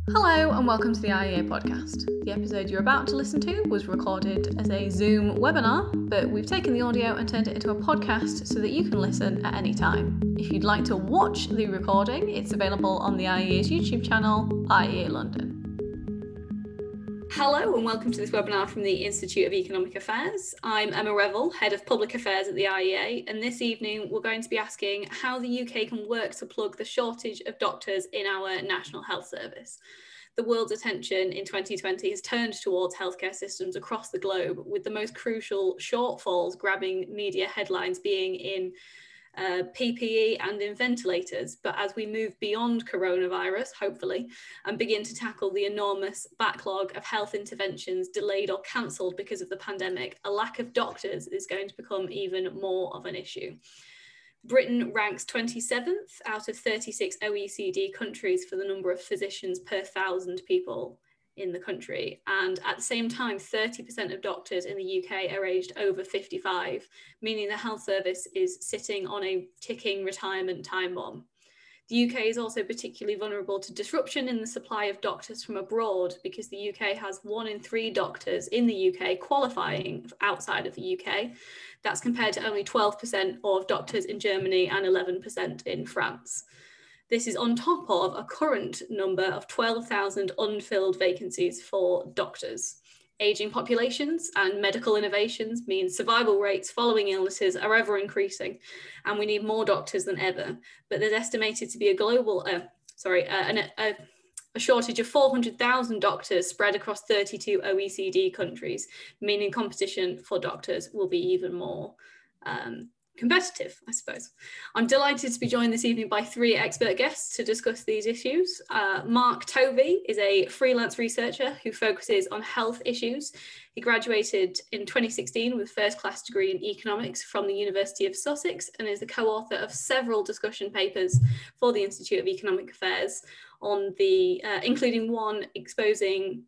Hello and welcome to the IEA podcast. The episode you're about to listen to was recorded as a Zoom webinar, but we've taken the audio and turned it into a podcast so that you can listen at any time. If you'd like to watch the recording, it's available on the IEA's YouTube channel, IEA London. Hello and welcome to this webinar from the Institute of Economic Affairs. I'm Emma Revel, Head of Public Affairs at the IEA, and this evening we're going to be asking how the UK can work to plug the shortage of doctors in our National Health Service. The world's attention in 2020 has turned towards healthcare systems across the globe, with the most crucial shortfalls grabbing media headlines being in PPE and in ventilators. But as we move beyond coronavirus, hopefully, and begin to tackle the enormous backlog of health interventions delayed or cancelled because of the pandemic, a lack of doctors is going to become even more of an issue. Britain ranks 27th out of 36 OECD countries for the number of physicians per 1,000 people in the country. And at the same time, 30% of doctors in the UK are aged over 55, meaning the health service is sitting on a ticking retirement time bomb. The UK is also particularly vulnerable to disruption in the supply of doctors from abroad because the UK has 1 in 3 doctors in the UK qualifying outside of the UK. That's compared to only 12% of doctors in Germany and 11% in France. This is on top of a current number of 12,000 unfilled vacancies for doctors. Aging populations and medical innovations mean survival rates following illnesses are ever increasing, and we need more doctors than ever. But there's estimated to be a shortage of 400,000 doctors spread across 32 OECD countries, meaning competition for doctors will be even more competitive, I suppose. I'm delighted to be joined this evening by 3 expert guests to discuss these issues. Mark Tovey is a freelance researcher who focuses on health issues. He graduated in 2016 with a first-class degree in economics from the University of Sussex and is the co-author of several discussion papers for the Institute of Economic Affairs on including one exposing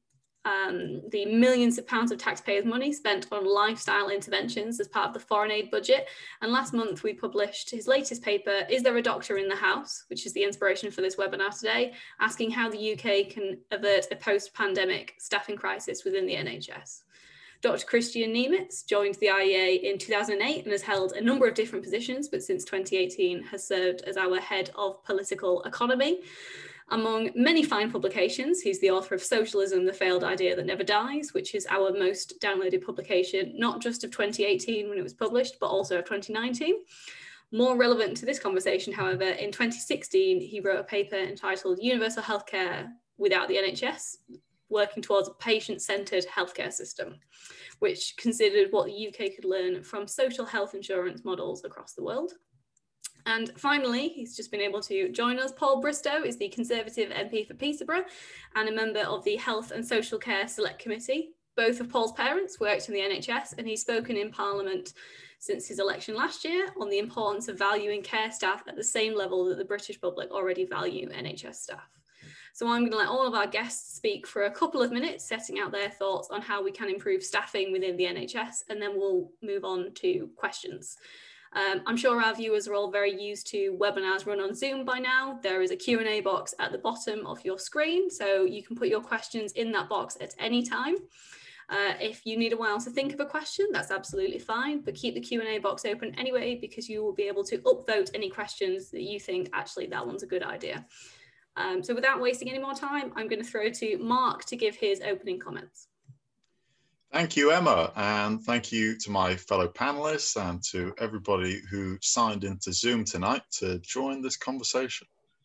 the millions of pounds of taxpayers' money spent on lifestyle interventions as part of the foreign aid budget. And last month we published his latest paper, Is There a Doctor in the House?, which is the inspiration for this webinar today, asking how the UK can avert a post-pandemic staffing crisis within the NHS. Dr. Christian Niemitz joined the IEA in 2008 and has held a number of different positions, but since 2018 has served as our head of political economy. Among many fine publications, he's the author of Socialism, the Failed Idea That Never Dies, which is our most downloaded publication, not just of 2018 when it was published, but also of 2019. More relevant to this conversation, however, in 2016, he wrote a paper entitled Universal Healthcare Without the NHS, working towards a patient-centred healthcare system, which considered what the UK could learn from social health insurance models across the world. And finally, he's just been able to join us. Paul Bristow is the Conservative MP for Peterborough and a member of the Health and Social Care Select Committee. Both of Paul's parents worked in the NHS, and he's spoken in Parliament since his election last year on the importance of valuing care staff at the same level that the British public already value NHS staff. So I'm going to let all of our guests speak for a couple of minutes, setting out their thoughts on how we can improve staffing within the NHS, and then we'll move on to questions. I'm sure our viewers are all very used to webinars run on Zoom by now. There is a Q&A box at the bottom of your screen, so you can put your questions in that box at any time. If you need a while to think of a question, that's absolutely fine, but keep the Q&A box open anyway, because you will be able to upvote any questions that you think, actually, that one's a good idea. So without wasting any more time, I'm going to throw to Mark to give his opening comments. Thank you, Emma, and thank you to my fellow panelists and to everybody who signed into Zoom tonight to join this conversation.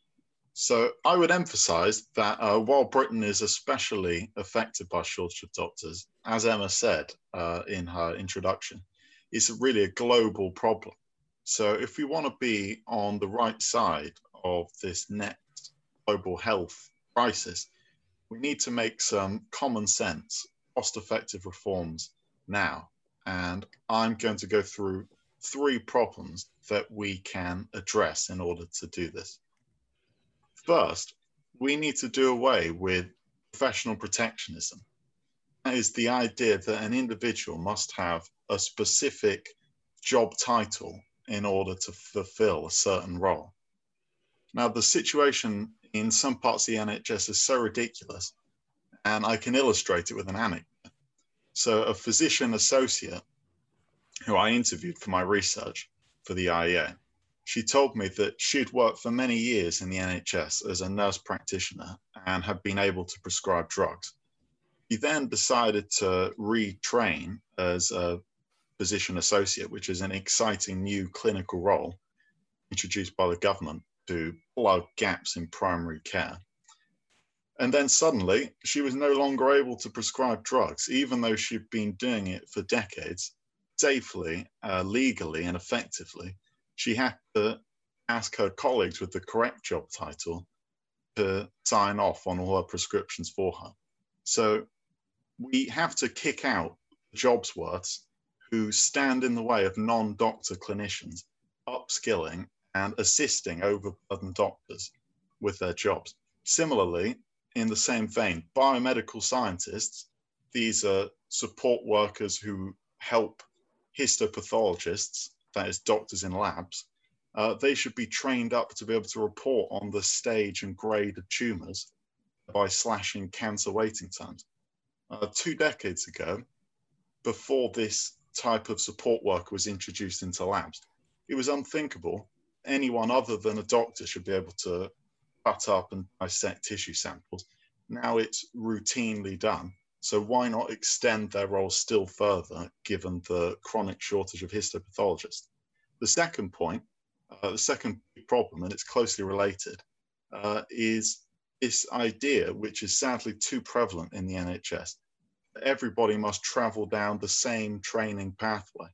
So I would emphasize that while Britain is especially affected by shortage of doctors, as Emma said in her introduction, it's really a global problem. So if we want to be on the right side of this next global health crisis, we need to make some common sense cost-effective reforms now. And I'm going to go through 3 problems that we can address in order to do this. First, we need to do away with professional protectionism. That is the idea that an individual must have a specific job title in order to fulfill a certain role. Now, the situation in some parts of the NHS is so ridiculous, and I can illustrate it with an anecdote. So a physician associate who I interviewed for my research for the IEA, she told me that she'd worked for many years in the NHS as a nurse practitioner and had been able to prescribe drugs. She then decided to retrain as a physician associate, which is an exciting new clinical role introduced by the government to plug gaps in primary care. And then suddenly she was no longer able to prescribe drugs, even though she'd been doing it for decades, safely, legally, and effectively. She had to ask her colleagues with the correct job title to sign off on all her prescriptions for her. So we have to kick out jobs worths who stand in the way of non-doctor clinicians upskilling and assisting overburdened doctors with their jobs. Similarly, in the same vein, biomedical scientists, these are support workers who help histopathologists, that is doctors in labs, they should be trained up to be able to report on the stage and grade of tumors by slashing cancer waiting times. 2 decades ago, before this type of support worker was introduced into labs, it was unthinkable anyone other than a doctor should be able to cut up and dissect tissue samples. Now it's routinely done. So why not extend their role still further, given the chronic shortage of histopathologists? The second point, the second problem, and it's closely related, is this idea, which is sadly too prevalent in the NHS, that everybody must travel down the same training pathway.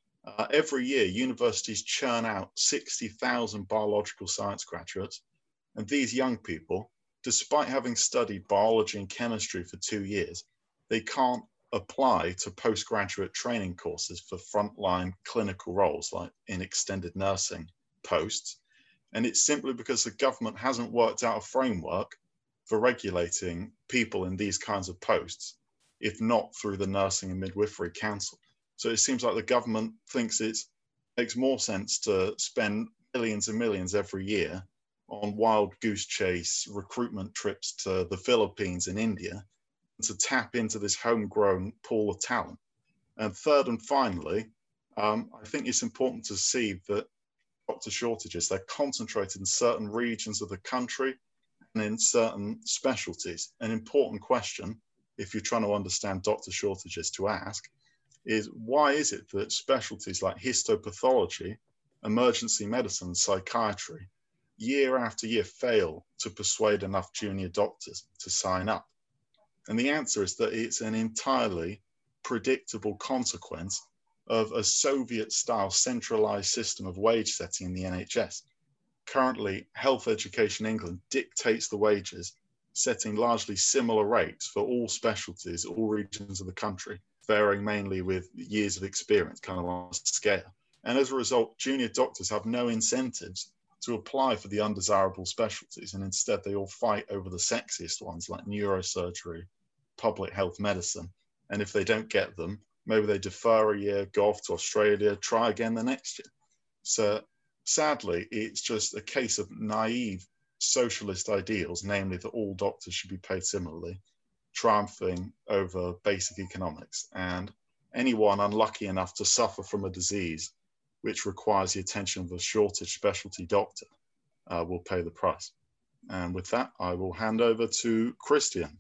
Every year, universities churn out 60,000 biological science graduates, and these young people, despite having studied biology and chemistry for 2 years, they can't apply to postgraduate training courses for frontline clinical roles like in extended nursing posts. And it's simply because the government hasn't worked out a framework for regulating people in these kinds of posts, if not through the Nursing and Midwifery Council. So it seems like the government thinks it makes more sense to spend millions and millions every year on wild goose chase recruitment trips to the Philippines and India to tap into this homegrown pool of talent. And third and finally, I think it's important to see that doctor shortages, they're concentrated in certain regions of the country and in certain specialties. An important question, if you're trying to understand doctor shortages, to ask is, why is it that specialties like histopathology, emergency medicine, psychiatry, year after year fail to persuade enough junior doctors to sign up? And the answer is that it's an entirely predictable consequence of a Soviet-style centralized system of wage setting in the NHS. Currently, Health Education England dictates the wages, setting largely similar rates for all specialties, all regions of the country, varying mainly with years of experience, kind of on a scale. And as a result, junior doctors have no incentives to apply for the undesirable specialties, and instead they all fight over the sexiest ones like neurosurgery, public health medicine. And if they don't get them, maybe they defer a year, go off to Australia, try again the next year. So sadly, it's just a case of naive socialist ideals, namely that all doctors should be paid similarly, triumphing over basic economics. And anyone unlucky enough to suffer from a disease which requires the attention of a shortage specialty doctor will pay the price. And with that, I will hand over to Christian.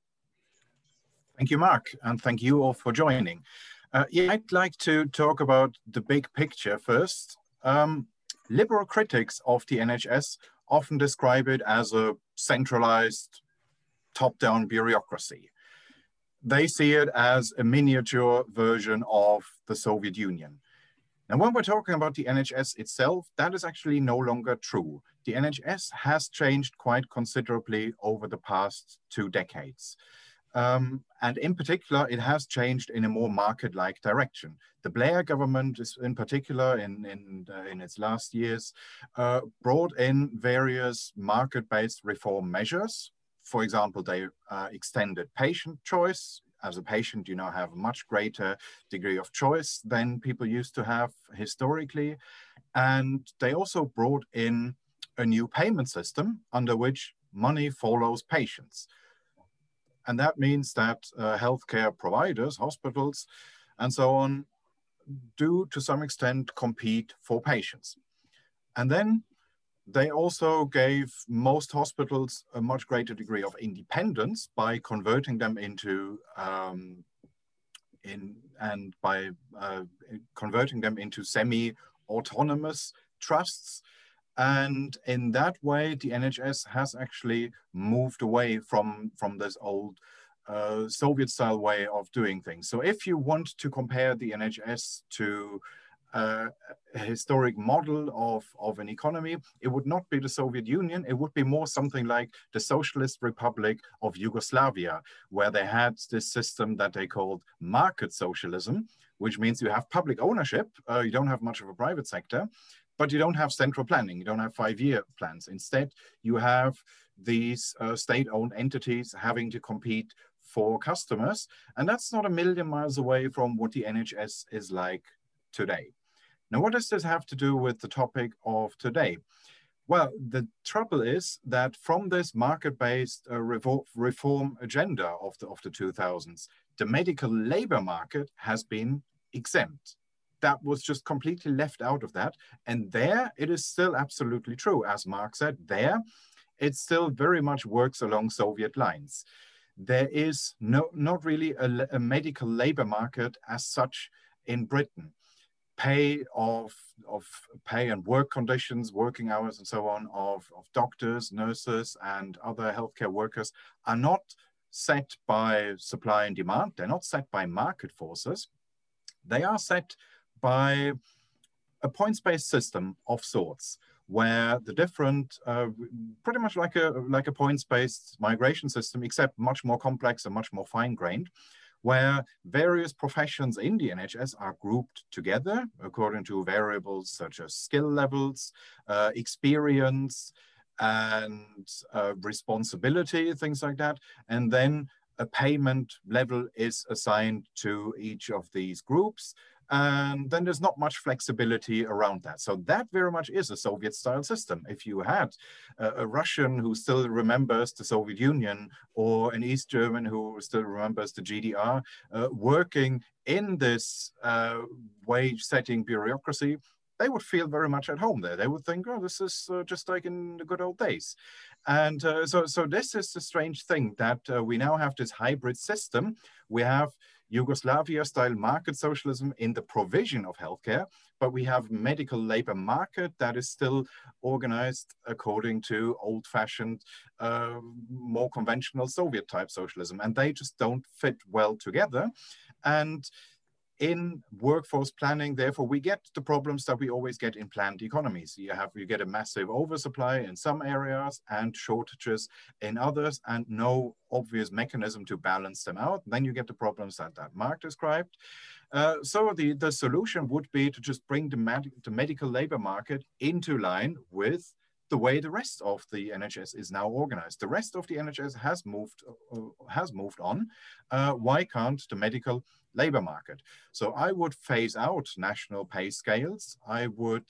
Thank you, Mark, and thank you all for joining. Yeah, I'd like to talk about the big picture first. Liberal critics of the NHS often describe it as a centralized, top-down bureaucracy. They see it as a miniature version of the Soviet Union. Now, when we're talking about the NHS itself, that is actually no longer true. The NHS has changed quite considerably over the past 2 decades. And in particular, it has changed in a more market-like direction. The Blair government, is in particular, in its last years, brought in various market-based reform measures. For example, they extended patient choice. As a patient, you now have a much greater degree of choice than people used to have historically. And they also brought in a new payment system under which money follows patients. And that means that healthcare providers, hospitals, and so on, do to some extent compete for patients. And then they also gave most hospitals a much greater degree of independence by converting them into converting them into semi-autonomous trusts. And in that way, the NHS has actually moved away from this old Soviet-style way of doing things. So if you want to compare the NHS to a historic model of an economy, it would not be the Soviet Union. It would be more something like the Socialist Republic of Yugoslavia, where they had this system that they called market socialism, which means you have public ownership, you don't have much of a private sector, but you don't have central planning, you don't have 5-year plans. Instead, you have these state-owned entities having to compete for customers. And that's not a million miles away from what the NHS is like today. Now, what does this have to do with the topic of today? Well, the trouble is that from this market-based reform agenda of the 2000s, the medical labor market has been exempt. That was just completely left out of that. And there it is still absolutely true. As Mark said, there it still very much works along Soviet lines. There is not really a medical labor market as such in Britain. Pay and work conditions, working hours and so on of doctors, nurses and other healthcare workers are not set by supply and demand. They're not set by market forces. They are set by a points-based system of sorts, where the different, pretty much like a points-based migration system, except much more complex and much more fine-grained, where various professions in the NHS are grouped together according to variables such as skill levels, experience, and responsibility, things like that. And then a payment level is assigned to each of these groups. And then there's not much flexibility around that. So that very much is a Soviet-style system. If you had a Russian who still remembers the Soviet Union, or an East German who still remembers the GDR, working in this wage-setting bureaucracy, they would feel very much at home there. They would think, oh, this is just like in the good old days. And so this is the strange thing, that we now have this hybrid system. We have Yugoslavia-style market socialism in the provision of healthcare, but we have medical labor market that is still organized according to old-fashioned, more conventional Soviet-type socialism, and they just don't fit well together. And in workforce planning, therefore, we get the problems that we always get in planned economies. You get a massive oversupply in some areas and shortages in others, and no obvious mechanism to balance them out. Then you get the problems that Mark described. So the solution would be to just bring the medical labor market into line with the way the rest of the NHS is now organized. The rest of the NHS has moved on. Why can't the medical labor market? So I would phase out national pay scales. I would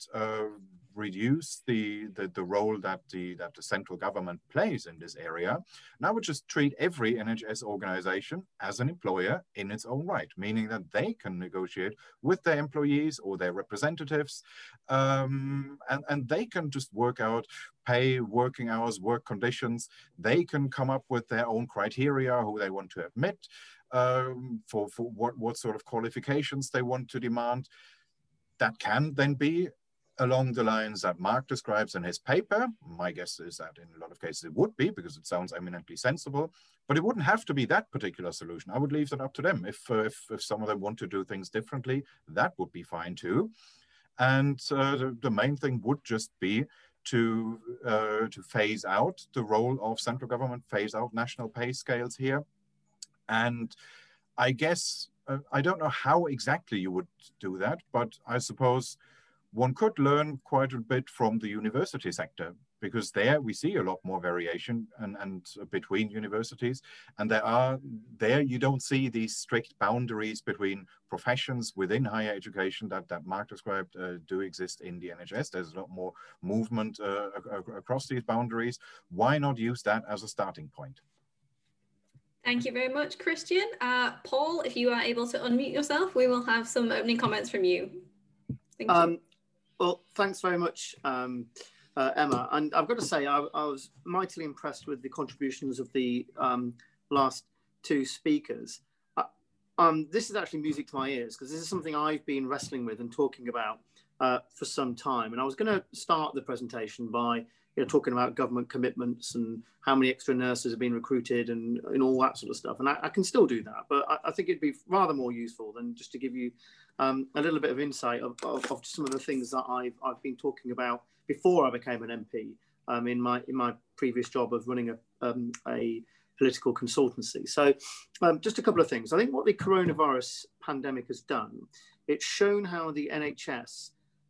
reduce the role that the central government plays in this area. And I would just treat every NHS organization as an employer in its own right, meaning that they can negotiate with their employees or their representatives, and they can just work out pay, working hours, work conditions. They can come up with their own criteria, who they want to admit, for what sort of qualifications they want to demand. That can then be along the lines that Mark describes in his paper. My guess is that in a lot of cases it would be, because it sounds eminently sensible, but it wouldn't have to be that particular solution. I would leave that up to them. If some of them want to do things differently, that would be fine too. And the main thing would just be to phase out the role of central government, phase out national pay scales here. And I guess, I don't know how exactly you would do that, but I suppose one could learn quite a bit from the university sector. because there we see a lot more variation and between universities, and there you don't see these strict boundaries between professions within higher education that Mark described do exist in the NHS. There's a lot more movement across these boundaries. Why not use that as a starting point? Thank you very much, Christian. Paul, if you are able to unmute yourself, we will have some opening comments from you. Thank you. Well, thanks very much, Emma. And I've got to say, I was mightily impressed with the contributions of the last two speakers. This is actually music to my ears, because this is something I've been wrestling with and talking about for some time. And I was going to start the presentation by talking about government commitments and how many extra nurses have been recruited and all that sort of stuff. And I can still do that, but I think it'd be rather more useful than just to give you a little bit of insight of some of the things that I've been talking about before I became an MP in my previous job of running a political consultancy. So just a couple of things. I think what the coronavirus pandemic has done, it's shown how the NHS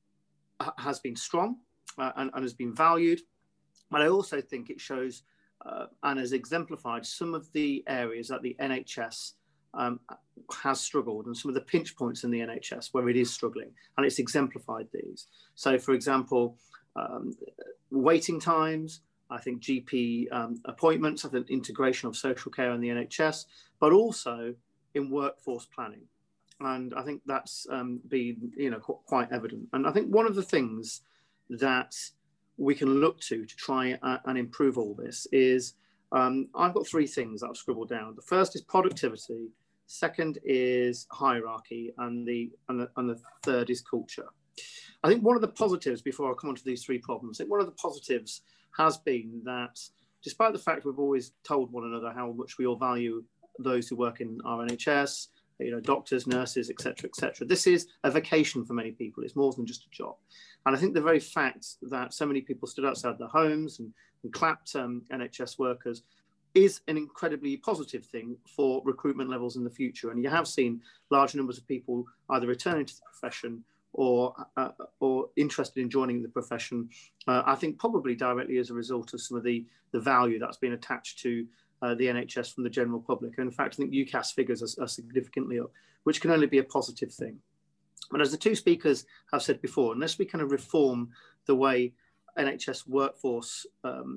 has been strong and has been valued. But I also think it shows and has exemplified some of the areas that the NHS has struggled, and some of the pinch points in the NHS where it is struggling, and it's exemplified these. So, for example, waiting times, I think GP appointments, I think integration of social care in the NHS, but also in workforce planning. And I think that's been quite evident. And I think one of the things that we can look to try and improve all this is, I've got three things that I've scribbled down. The first is productivity, second is hierarchy, and the third is culture. I think one of the positives, before I come on to these three problems, I think one of the positives has been that despite the fact we've always told one another how much we all value those who work in our NHS, doctors, nurses, etc., etc., this is a vocation for many people. It's more than just a job. And I think the very fact that so many people stood outside their homes and clapped NHS workers is an incredibly positive thing for recruitment levels in the future. And you have seen large numbers of people either returning to the profession or interested in joining the profession, I think probably directly as a result of some of the value that's been attached to the NHS from the general public. And in fact, I think UCAS figures are significantly up, which can only be a positive thing. But as the two speakers have said before, unless we kind of reform the way NHS workforce,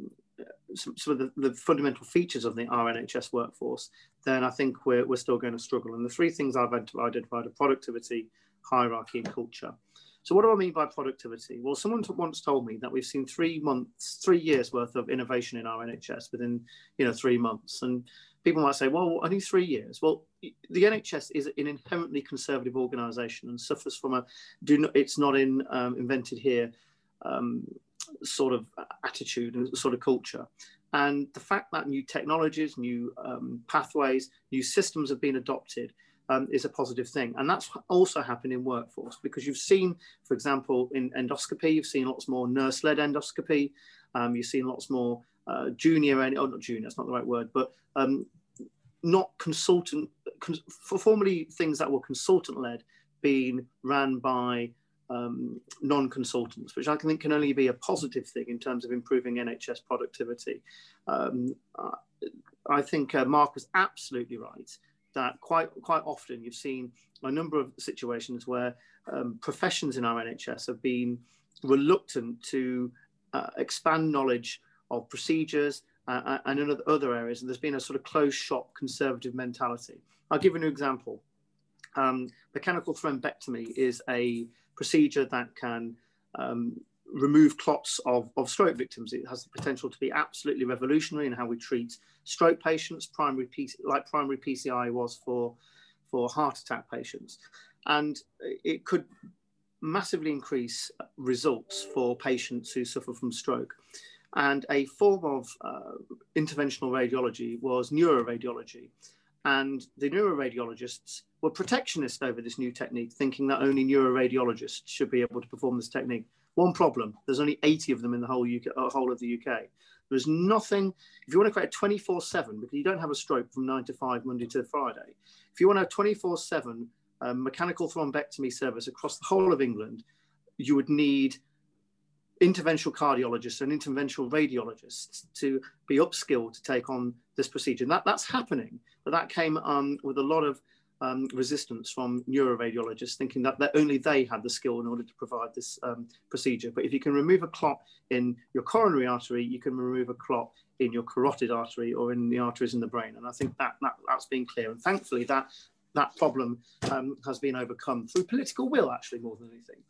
some of the fundamental features of our NHS workforce, then I think we're still going to struggle. And the three things I've identified are productivity, hierarchy, and culture. So what do I mean by productivity? Well, someone once told me that we've seen 3 years worth of innovation in our NHS within 3 months. And people might say, well, only 3 years. Well, the NHS is an inherently conservative organisation and suffers from it's not invented here sort of attitude and sort of culture. And the fact that new technologies, new pathways, new systems have been adopted is a positive thing. And that's also happened in workforce, because you've seen, for example, in endoscopy, you've seen lots more nurse-led endoscopy. You've seen lots more not junior, that's not the right word, but not consultant, formerly things that were consultant-led being ran by non-consultants, which I think can only be a positive thing in terms of improving NHS productivity. I think Mark was absolutely right that quite often you've seen a number of situations where professions in our NHS have been reluctant to expand knowledge of procedures and in other areas, and there's been a sort of closed shop conservative mentality. I'll give you an example. Mechanical thrombectomy is a procedure that can remove clots of stroke victims. It has the potential to be absolutely revolutionary in how we treat stroke patients, like primary PCI was for heart attack patients. And it could massively increase results for patients who suffer from stroke. And a form of interventional radiology was neuroradiology. And the neuroradiologists were protectionist over this new technique, thinking that only neuroradiologists should be able to perform this technique. One problem, there's only 80 of them in the whole of the UK. There's nothing, if you want to create 24/7, because you don't have a stroke from 9 to 5, Monday to Friday. If you want to have 24/7 mechanical thrombectomy service across the whole of England, you would need interventional cardiologists and interventional radiologists to be upskilled to take on this procedure. And that's happening, but that came with a lot of resistance from neuroradiologists, thinking that only they had the skill in order to provide this procedure. But if you can remove a clot in your coronary artery, you can remove a clot in your carotid artery or in the arteries in the brain. And I think that's been clear. And thankfully, that problem has been overcome through political will, actually, more than anything.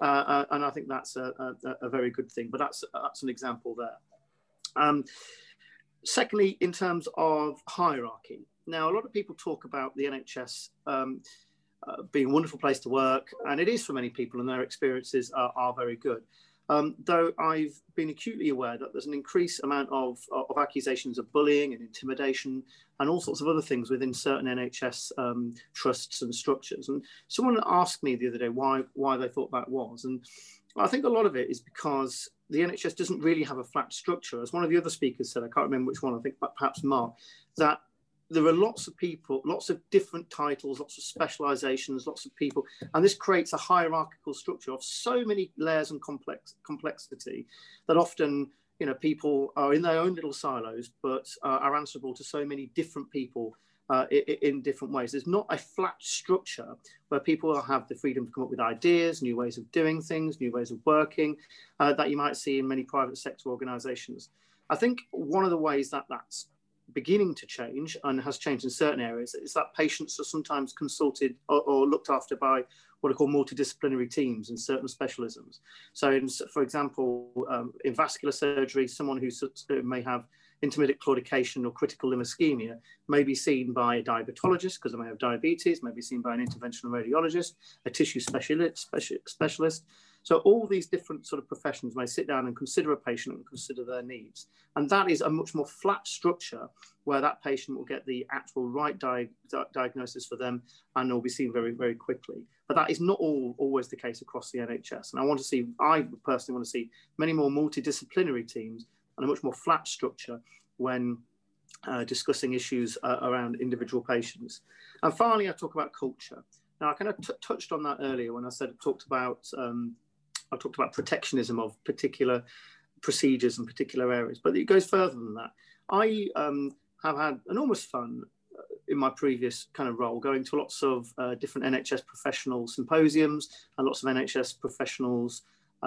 And I think that's a very good thing. But that's an example there. Secondly, in terms of hierarchy. Now, a lot of people talk about the NHS being a wonderful place to work, and it is for many people, and their experiences are very good. Though I've been acutely aware that there's an increased amount of accusations of bullying and intimidation and all sorts of other things within certain NHS trusts and structures. And someone asked me the other day why they thought that was. And I think a lot of it is because the NHS doesn't really have a flat structure. As one of the other speakers said, I can't remember which one, I think perhaps Mark, that there are lots of people, lots of different titles, lots of specializations, lots of people, and this creates a hierarchical structure of so many layers and complexity that often, you know, people are in their own little silos, but are answerable to so many different people in different ways. There's not a flat structure where people have the freedom to come up with ideas, new ways of doing things, new ways of working that you might see in many private sector organizations. I think one of the ways that that's beginning to change and has changed in certain areas is that patients are sometimes consulted or looked after by what are called multidisciplinary teams in certain specialisms. So for example, in vascular surgery, someone who may have intermittent claudication or critical limb ischemia may be seen by a diabetologist because they may have diabetes, may be seen by an interventional radiologist, a tissue specialist. So all these different sort of professions may sit down and consider a patient and consider their needs. And that is a much more flat structure where that patient will get the actual right diagnosis for them and they'll be seen very, very quickly. But that is not always the case across the NHS. And I personally want to see many more multidisciplinary teams and a much more flat structure when discussing issues around individual patients. And finally, I talk about culture. Now, I kind of touched on that earlier when I talked about protectionism of particular procedures and particular areas, but it goes further than that. I have had enormous fun in my previous kind of role going to lots of different NHS professional symposiums and lots of NHS professionals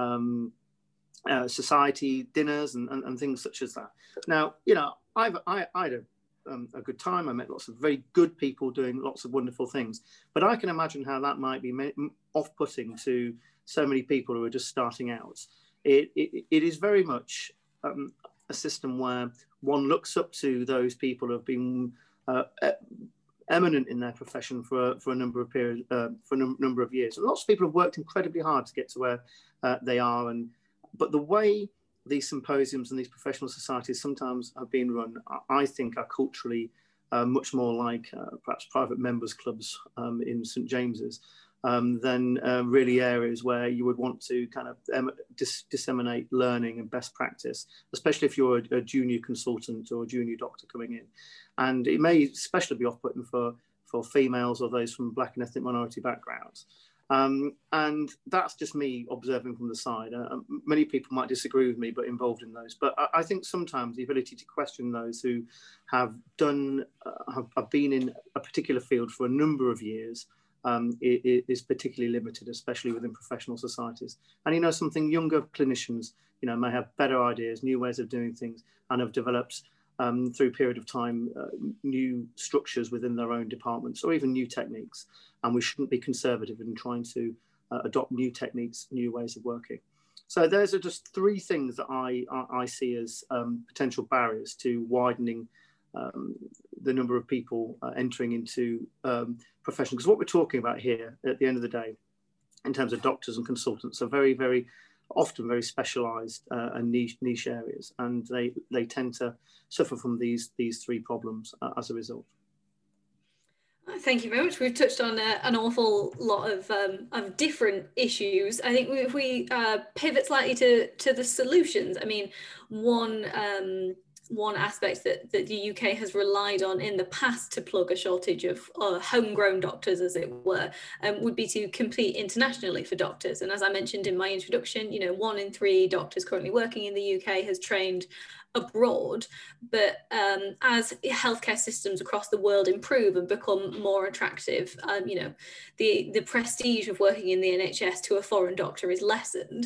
society dinners and things such as that. Now, you know, I had a good time. I met lots of very good people doing lots of wonderful things, but I can imagine how that might be off-putting to so many people who are just starting out. It is very much a system where one looks up to those people who have been eminent in their profession for a number of years. And lots of people have worked incredibly hard to get to where they are. But the way these symposiums and these professional societies sometimes have been run, I think, are culturally much more like perhaps private members clubs in St James's than really areas where you would want to kind of disseminate learning and best practice, especially if you're a junior consultant or a junior doctor coming in. And it may especially be off-putting for females or those from Black and ethnic minority backgrounds. And that's just me observing from the side. Many people might disagree with me, but involved in those. But I think sometimes the ability to question those who have been in a particular field for a number of years is particularly limited, especially within professional societies. And, you know, something younger clinicians, you know, may have better ideas, new ways of doing things, and have developed through a period of time, new structures within their own departments or even new techniques. And we shouldn't be conservative in trying to adopt new techniques, new ways of working. So those are just three things that I see as potential barriers to widening the number of people entering into profession. Because what we're talking about here at the end of the day, in terms of doctors and consultants, are very, very often very specialised and niche areas, and they tend to suffer from these three problems as a result. Thank you very much. We've touched on an awful lot of different issues. I think if we pivot slightly to the solutions, I mean, one one aspect that the UK has relied on in the past to plug a shortage of homegrown doctors, as it were, would be to compete internationally for doctors. And as I mentioned in my introduction, 1 in 3 doctors currently working in the UK has trained abroad. But as healthcare systems across the world improve and become more attractive, the prestige of working in the NHS to a foreign doctor is lessened.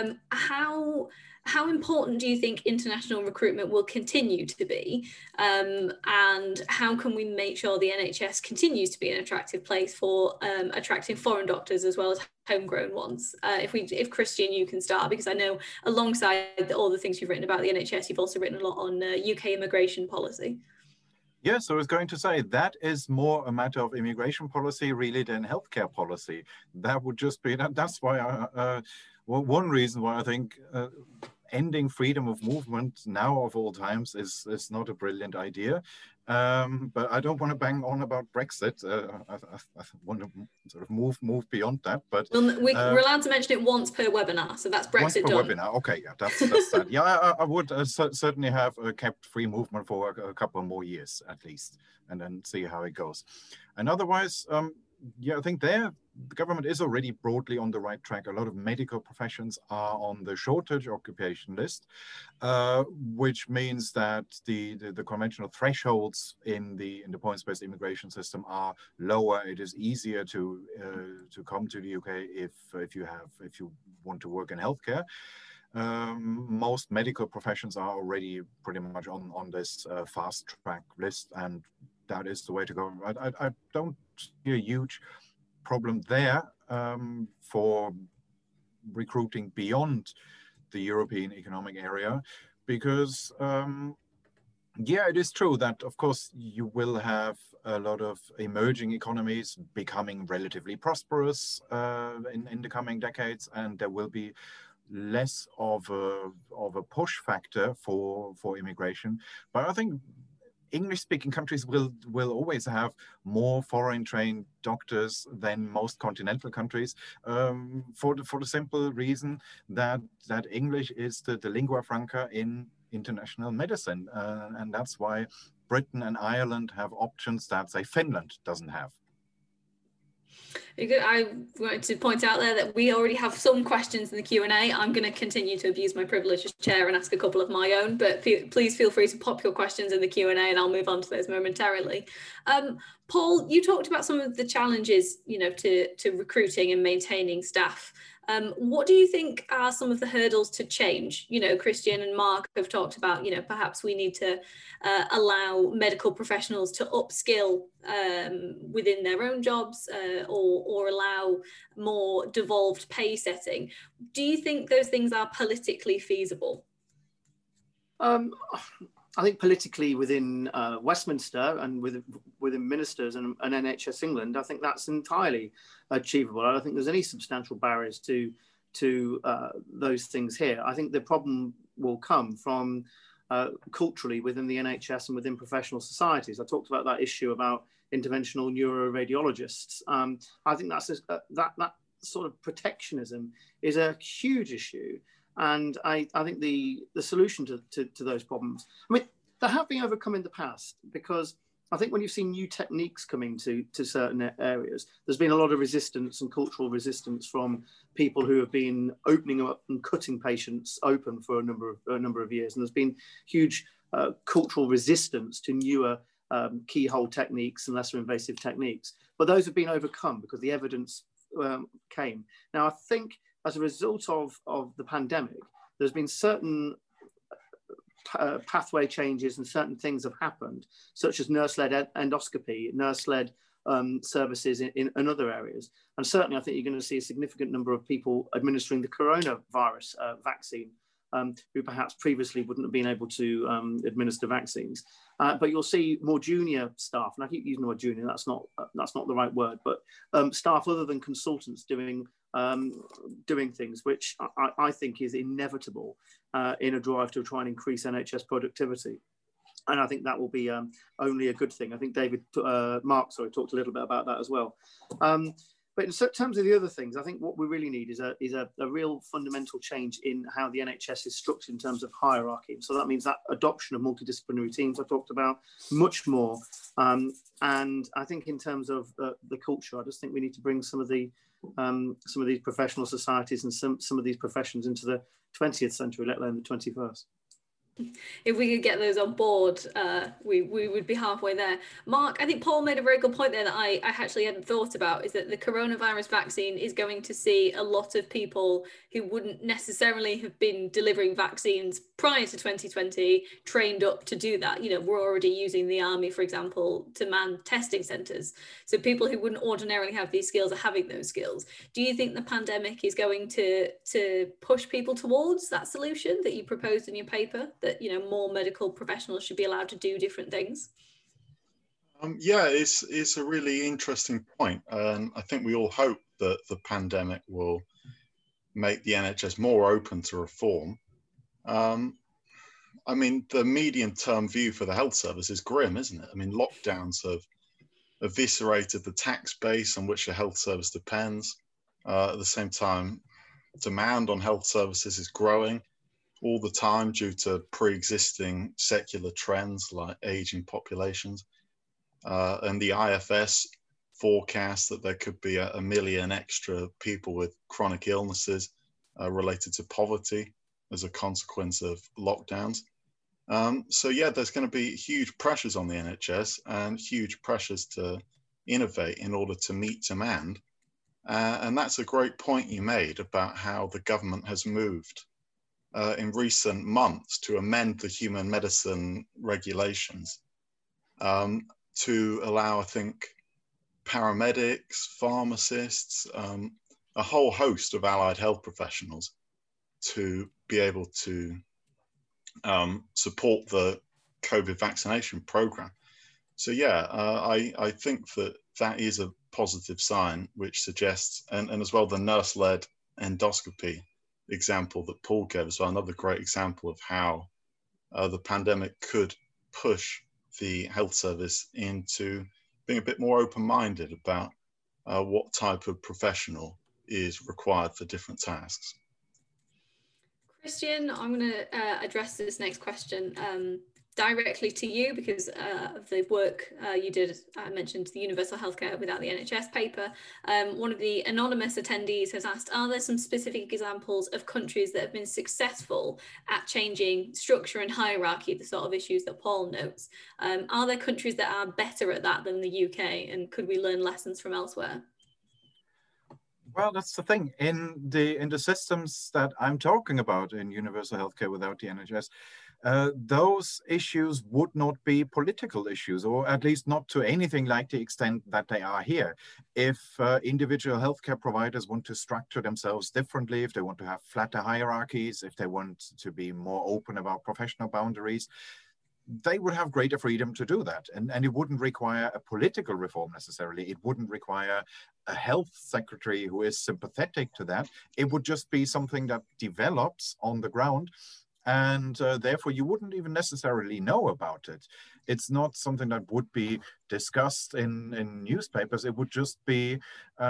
How important do you think international recruitment will continue to be? And how can we make sure the NHS continues to be an attractive place for attracting foreign doctors as well as homegrown ones? If Christian, you can start, because I know alongside all the things you've written about the NHS, you've also written a lot on UK immigration policy. Yes, I was going to say that is more a matter of immigration policy really than healthcare policy. That would just be that's why one reason why I think ending freedom of movement now of all times is not a brilliant idea. But I don't want to bang on about Brexit. I want to sort of move beyond that. But we're allowed to mention it once per webinar, so that's Brexit once per done. webinar. Okay, yeah, that's that. Yeah, I would certainly have kept free movement for a couple more years at least, and then see how it goes. And otherwise, yeah, I think the government is already broadly on the right track. A lot of medical professions are on the shortage occupation list, which means that the conventional thresholds in the points-based immigration system are lower. It is easier to come to the UK if you want to work in healthcare. Most medical professions are already pretty much on this fast track list, and that is the way to go. I don't see a huge problem there for recruiting beyond the European Economic Area, because yeah, it is true that of course you will have a lot of emerging economies becoming relatively prosperous in the coming decades, and there will be less of a push factor for immigration. But I think English-speaking countries will always have more foreign-trained doctors than most continental countries, for the simple reason that English is the lingua franca in international medicine, and that's why Britain and Ireland have options that, say, Finland doesn't have. I wanted to point out there that we already have some questions in the Q&A. I'm going to continue to abuse my privilege as chair and ask a couple of my own, but please feel free to pop your questions in the Q&A and I'll move on to those momentarily. Paul, you talked about some of the challenges, to recruiting and maintaining staff. What do you think are some of the hurdles to change? Christian and Mark have talked about, perhaps we need to allow medical professionals to upskill within their own jobs or allow more devolved pay setting. Do you think those things are politically feasible? I think politically within Westminster and within ministers and NHS England, I think that's entirely achievable. I don't think there's any substantial barriers to those things here. I think the problem will come from culturally within the NHS and within professional societies. I talked about that issue about interventional neuroradiologists. I think that's that sort of protectionism is a huge issue. And I think the solution to those problems, I mean, they have been overcome in the past, because I think when you've seen new techniques coming to certain areas, there's been a lot of resistance and cultural resistance from people who have been opening up and cutting patients open for a number of years. And there's been huge cultural resistance to newer keyhole techniques and lesser invasive techniques. But those have been overcome because the evidence came. Now, I think as a result of the pandemic, there's been certain pathway changes and certain things have happened, such as nurse-led endoscopy, nurse-led services in other areas. And certainly I think you're going to see a significant number of people administering the coronavirus vaccine who perhaps previously wouldn't have been able to administer vaccines. But you'll see more junior staff, and I keep using the word junior, that's not the right word, but staff other than consultants doing things, which I think is inevitable in a drive to try and increase NHS productivity. And I think that will be only a good thing. I think Mark talked a little bit about that as well. But But in terms of the other things, I think what we really need is a real fundamental change in how the NHS is structured in terms of hierarchy. So that means that adoption of multidisciplinary teams I talked about, much more. And I think in terms of the culture, I just think we need to bring some of these professional societies and some of these professions into the 20th century, let alone the 21st. If we could get those on board, we would be halfway there. Mark, I think Paul made a very good point there that I actually hadn't thought about, is that the coronavirus vaccine is going to see a lot of people who wouldn't necessarily have been delivering vaccines prior to 2020 trained up to do that. You know, we're already using the army, for example, to man testing centres. So people who wouldn't ordinarily have these skills are having those skills. Do you think the pandemic is going to push people towards that solution that you proposed in your paper, that, you know, more medical professionals should be allowed to do different things? Yeah, it's a really interesting point. And I think we all hope that the pandemic will make the NHS more open to reform. I mean, the medium-term view for the health service is grim, isn't it? I mean, lockdowns have eviscerated the tax base on which the health service depends. At the same time, demand on health services is growing all the time due to pre-existing secular trends like aging populations. And the IFS forecasts that there could be 1 million extra people with chronic illnesses related to poverty as a consequence of lockdowns. So yeah, there's going to be huge pressures on the NHS and huge pressures to innovate in order to meet demand. And that's a great point you made about how the government has moved in recent months to amend the human medicine regulations to allow, I think, paramedics, pharmacists, a whole host of allied health professionals to be able to support the COVID vaccination program. So yeah, I think that is a positive sign, which suggests, and as well the nurse-led endoscopy example that Paul gave as well, another great example of how the pandemic could push the health service into being a bit more open-minded about what type of professional is required for different tasks. Christian, I'm going to address this next question directly to you because of the work you did. I mentioned the Universal Healthcare Without the NHS paper. One of the anonymous attendees has asked, are there some specific examples of countries that have been successful at changing structure and hierarchy, the sort of issues that Paul notes? Are there countries that are better at that than the UK, and could we learn lessons from elsewhere? Well, that's the thing. In the systems that I'm talking about in Universal Healthcare Without the NHS, those issues would not be political issues, or at least not to anything like the extent that they are here. If individual healthcare providers want to structure themselves differently, if they want to have flatter hierarchies, if they want to be more open about professional boundaries, they would have greater freedom to do that. And it wouldn't require a political reform necessarily. It wouldn't require a health secretary who is sympathetic to that. It would just be something that develops on the ground. And therefore, you wouldn't even necessarily know about it. It's not something that would be discussed in newspapers. It would just be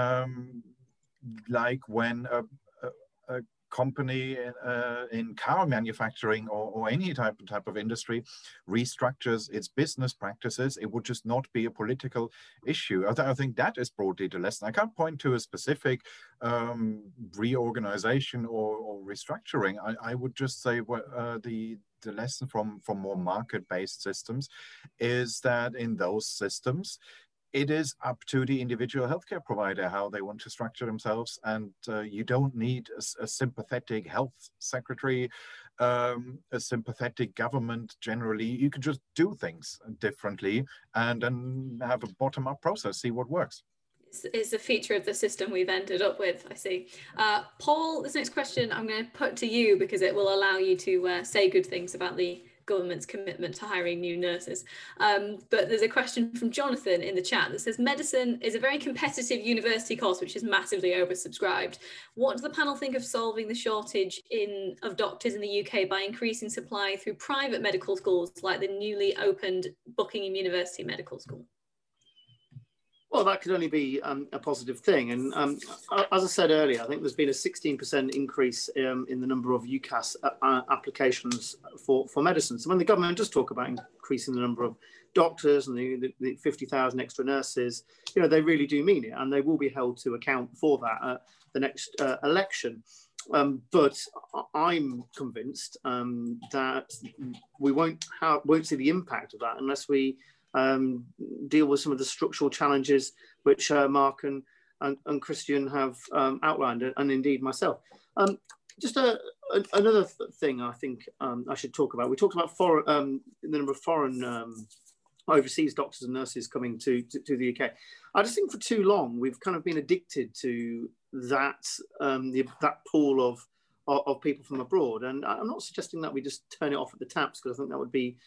like when a company in car manufacturing or any type of industry restructures its business practices, it would just not be a political issue. I think that is broadly the lesson. I can't point to a specific reorganization or restructuring. I would just say the lesson from more market-based systems is that in those systems, it is up to the individual healthcare provider how they want to structure themselves, and you don't need a sympathetic health secretary, a sympathetic government generally. You can just do things differently and then have a bottom-up process, see what works. It's a feature of the system we've ended up with, I see. Paul, this next question I'm going to put to you because it will allow you to say good things about the government's commitment to hiring new nurses. But there's a question from Jonathan in the chat that says, medicine is a very competitive university course, which is massively oversubscribed. What does the panel think of solving the shortage of doctors in the UK by increasing supply through private medical schools like the newly opened Buckingham University Medical School? Well, that could only be a positive thing. And as I said earlier, I think there's been a 16% increase in the number of UCAS applications for medicine. So when the government does talk about increasing the number of doctors and the 50,000 extra nurses, you know, they really do mean it, and they will be held to account for that at the next election. But I'm convinced that we won't see the impact of that unless we deal with some of the structural challenges which Mark and Christian have outlined, and indeed myself. Just another thing I think I should talk about. We talked about the number of foreign overseas doctors and nurses coming to the UK. I just think for too long we've kind of been addicted to that pool of people from abroad, and I'm not suggesting that we just turn it off at the taps, because I think that would be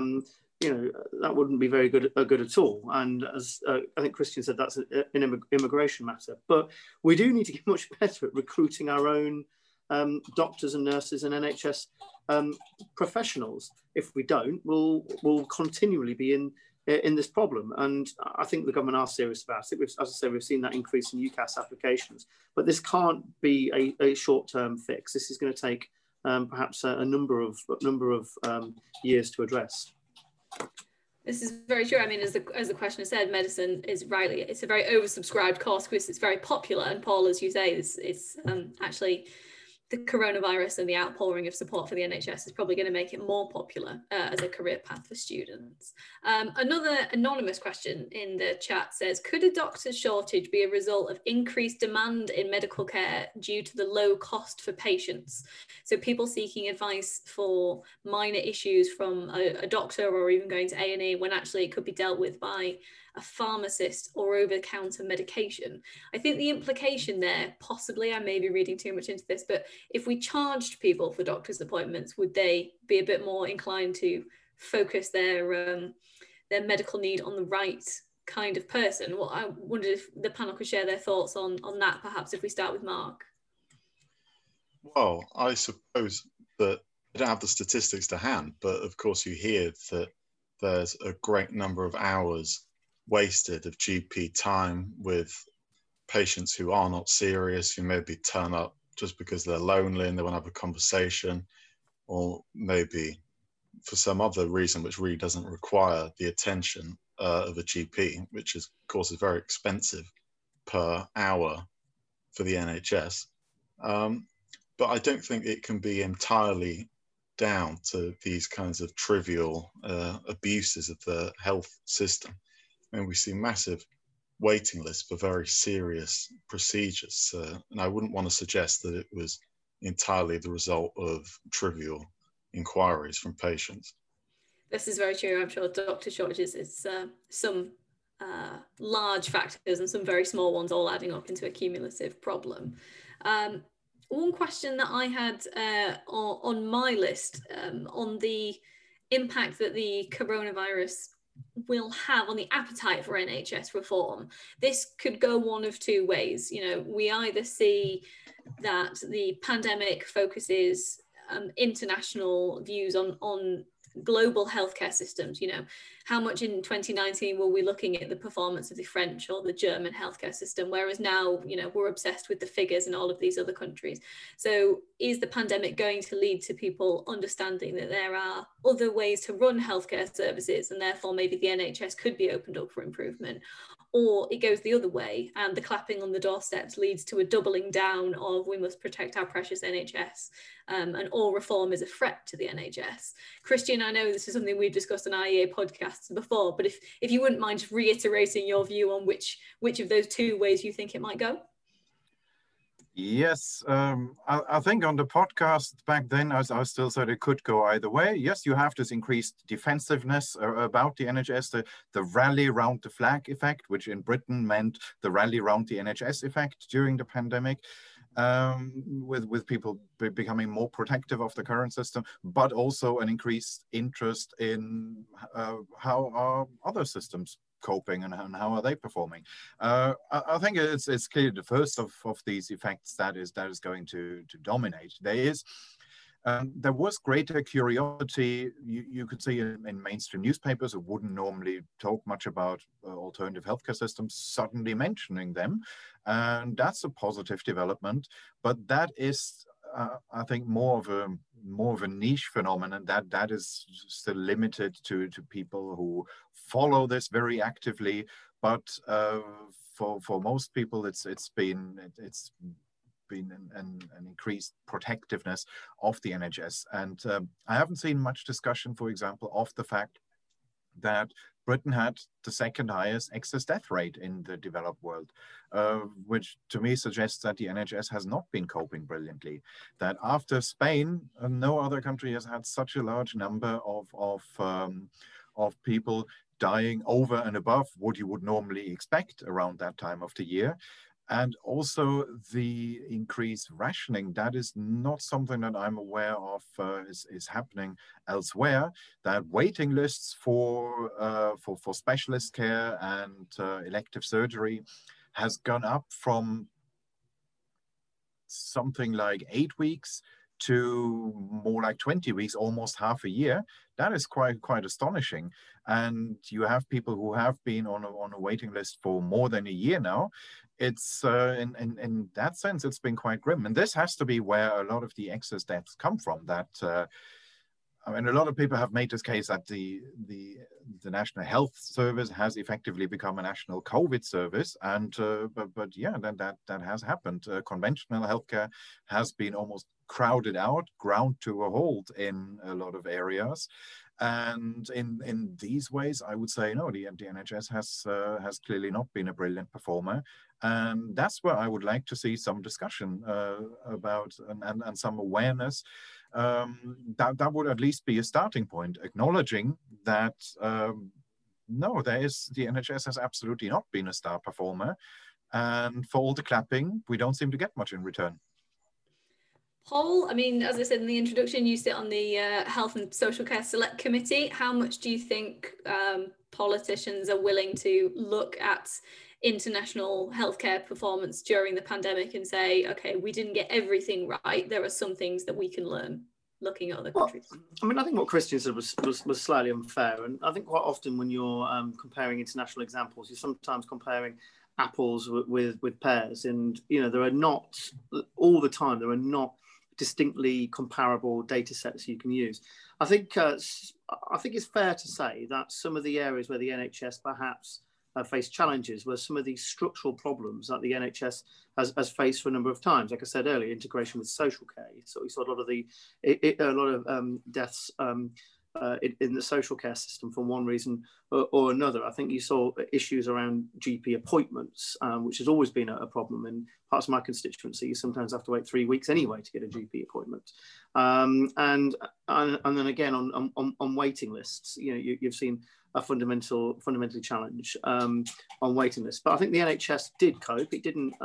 that wouldn't be very good at all. And as I think Christian said, that's an immigration matter. But we do need to get much better at recruiting our own doctors and nurses and NHS professionals. If we don't, we'll continually be in this problem. And I think the government are serious about it. As I say, we've seen that increase in UCAS applications, but this can't be a short-term fix. This is going to take perhaps a number of years to address. This is very true. I mean, as the questioner said, medicine is rightly, it's a very oversubscribed course because it's very popular. And Paul, as you say, it's actually the coronavirus and the outpouring of support for the NHS is probably going to make it more popular as a career path for students. Another anonymous question in the chat says, could a doctor's shortage be a result of increased demand in medical care due to the low cost for patients? So people seeking advice for minor issues from a doctor, or even going to A&E, when actually it could be dealt with by a pharmacist or over-the-counter medication. I think the implication there, possibly, I may be reading too much into this, but if we charged people for doctor's appointments, would they be a bit more inclined to focus their medical need on the right kind of person? Well, I wondered if the panel could share their thoughts on that, perhaps if we start with Mark. Well, I suppose that I don't have the statistics to hand, but of course you hear that there's a great number of hours wasted of GP time with patients who are not serious, who maybe turn up just because they're lonely and they want to have a conversation, or maybe for some other reason which really doesn't require the attention of a GP, which is, of course, is very expensive per hour for the NHS. But I don't think it can be entirely down to these kinds of trivial abuses of the health system. I mean, we see massive waiting lists for very serious procedures. And I wouldn't want to suggest that it was entirely the result of trivial inquiries from patients. This is very true. I'm sure doctor shortages is some large factors and some very small ones all adding up into a cumulative problem. One question that I had on my list on the impact that the coronavirus will have on the appetite for NHS reform. This could go one of two ways. You know, we either see that the pandemic focuses international views on global healthcare systems. You know, how much in 2019 were we looking at the performance of the French or the German healthcare system, whereas now, you know, we're obsessed with the figures in all of these other countries. So is the pandemic going to lead to people understanding that there are other ways to run healthcare services, and therefore maybe the NHS could be opened up for improvement? Or it goes the other way, and the clapping on the doorsteps leads to a doubling down of we must protect our precious NHS, and all reform is a threat to the NHS. Christian, I know this is something we've discussed on IEA podcasts before, but if you wouldn't mind just reiterating your view on which of those two ways you think it might go. Yes, I think on the podcast back then, I still said it could go either way. Yes, you have this increased defensive-ness about the NHS, the rally round the flag effect, which in Britain meant the rally round the NHS effect during the pandemic, with people becoming more protective of the current system, but also an increased interest in how are other systems coping and how are they performing. I think it's clear the first of these effects that is going to dominate. There was greater curiosity. You could see in mainstream newspapers who wouldn't normally talk much about or alternative healthcare systems suddenly mentioning them. And that's a positive development, but that is, I think, more of a niche phenomenon that is still limited to people who follow this very actively. But for most people, it's been an increased protectiveness of the NHS. And I haven't seen much discussion, for example, of the fact that Britain had the second highest excess death rate in the developed world, which to me suggests that the NHS has not been coping brilliantly. That after Spain, no other country has had such a large number of people dying over and above what you would normally expect around that time of the year. And also the increased rationing, that is not something that I'm aware of is happening elsewhere. That waiting lists for specialist care and elective surgery has gone up from something like 8 weeks to more like 20 weeks, almost half a year. That is quite astonishing. And you have people who have been on a waiting list for more than a year now. It's in that sense, it's been quite grim. And this has to be where a lot of the excess deaths come from. That I mean, a lot of people have made this case that the National Health Service has effectively become a national COVID service, and but yeah, that has happened. Conventional healthcare has been almost crowded out, ground to a halt in a lot of areas, and in these ways, I would say no, the NHS has clearly not been a brilliant performer, and that's where I would like to see some discussion about and some awareness. That would at least be a starting point, acknowledging that no, the NHS has absolutely not been a star performer, and for all the clapping, we don't seem to get much in return. Paul, I mean, as I said in the introduction, you sit on the Health and Social Care Select Committee. How much do you think politicians are willing to look at international healthcare performance during the pandemic and say, okay, we didn't get everything right, there are some things that we can learn looking at other countries? I mean, I think what Christian said was slightly unfair. And I think quite often when you're comparing international examples, you're sometimes comparing apples with pears. And, you know, there are not, all the time, there are not distinctly comparable data sets you can use. I think it's fair to say that some of the areas where the NHS perhaps face challenges were some of these structural problems that the NHS has faced for a number of times. Like I said earlier, integration with social care. So we saw a lot of deaths in the social care system for one reason or another. I think you saw issues around GP appointments, which has always been a problem in parts of my constituency. You sometimes have to wait 3 weeks anyway to get a GP appointment. And then again on waiting lists, you know, you've seen a fundamentally challenge on waiting lists. But I think the NHS did cope. It didn't.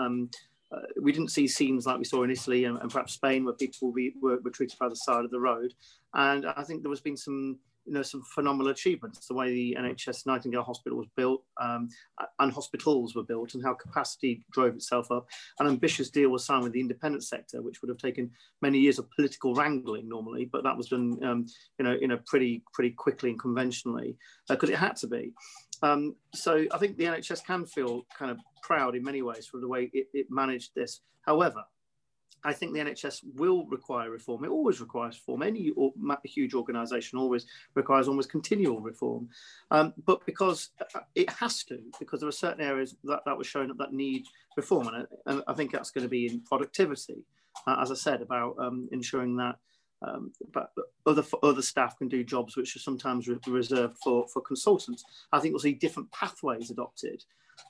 We didn't see scenes like we saw in Italy and perhaps Spain, where people were treated by the side of the road. And I think there has been some phenomenal achievements. The way the NHS Nightingale Hospital was built, and hospitals were built, and how capacity drove itself up. An ambitious deal was signed with the independent sector, which would have taken many years of political wrangling normally, but that was done, in a pretty quickly and conventionally, because it had to be. So I think the NHS can feel kind of proud in many ways for the way it managed this. However, I think the NHS will require reform. It always requires reform. Any huge organisation always requires almost continual reform. But because it has to, because there are certain areas that were shown up that need reform. And I think that's going to be in productivity, as I said, about ensuring that but other staff can do jobs which are sometimes reserved for consultants. I think we'll see different pathways adopted.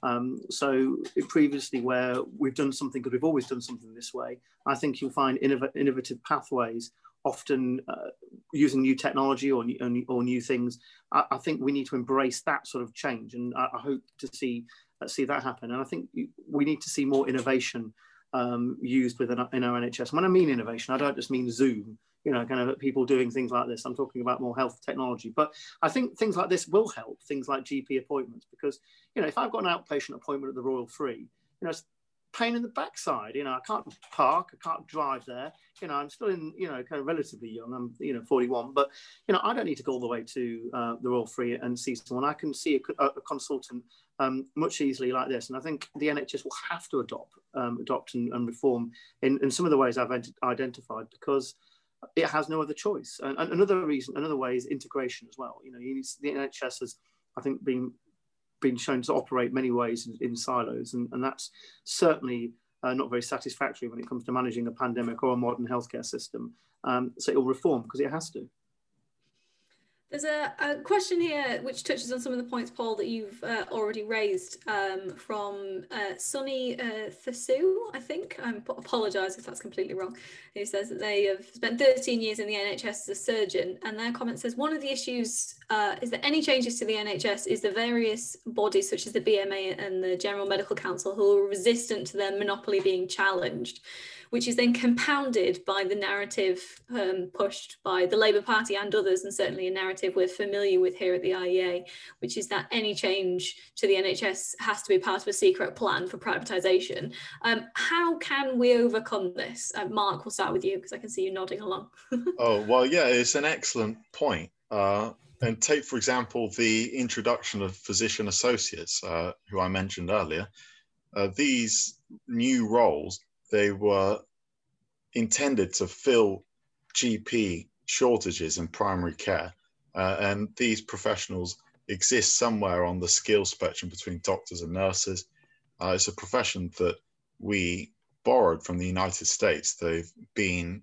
So previously, where we've done something because we've always done something this way, I think you'll find innovative pathways, often using new technology or new things. I think we need to embrace that sort of change, and I hope to see that happen. And I think we need to see more innovation used in our NHS. When I mean innovation, I don't just mean Zoom, kind of people doing things like this. I'm talking about more health technology. But I think things like this will help, things like GP appointments, because, if I've got an outpatient appointment at the Royal Free, pain in the backside. You know, I can't park, I can't drive there. You know, I'm still in, you know, kind of relatively young. I'm, you know, 41, but, you know, I don't need to go all the way to the Royal Free and see someone. I can see a consultant much easily like this. And I think the NHS will have to adopt and reform in some of the ways I've identified, because it has no other choice. And another way is integration as well. You know, the NHS has, I think, been shown to operate many ways in silos, and that's certainly not very satisfactory when it comes to managing a pandemic or a modern healthcare system. So it will reform because it has to. There's a question here which touches on some of the points, Paul, that you've already raised from Sunny Thasu, I think. I apologise if that's completely wrong. Who says that they have spent 13 years in the NHS as a surgeon, and their comment says one of the issues is that any changes to the NHS is the various bodies such as the BMA and the General Medical Council who are resistant to their monopoly being challenged, which is then compounded by the narrative pushed by the Labour Party and others, and certainly a narrative we're familiar with here at the IEA, which is that any change to the NHS has to be part of a secret plan for privatisation. How can we overcome this? Mark, we'll start with you because I can see you nodding along. Oh, well, yeah, it's an excellent point. And take, for example, the introduction of physician associates, who I mentioned earlier. These new roles, they were intended to fill GP shortages in primary care. And these professionals exist somewhere on the skill spectrum between doctors and nurses. It's a profession that we borrowed from the United States. They've been